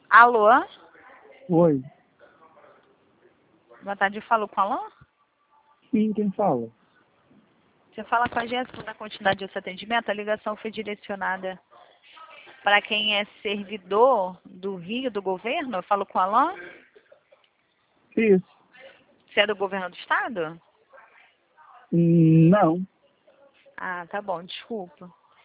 Alô? Oi, Boa tarde, eu falo com a Alain? sim, quem fala? Você fala com a Jéssica na continuidade desse atendimento. A ligação foi direcionada para quem é servidor do Rio, do governo. Eu falo com a Alain. Isso. Você é do governo do estado? Não. Ah, tá bom, desculpa.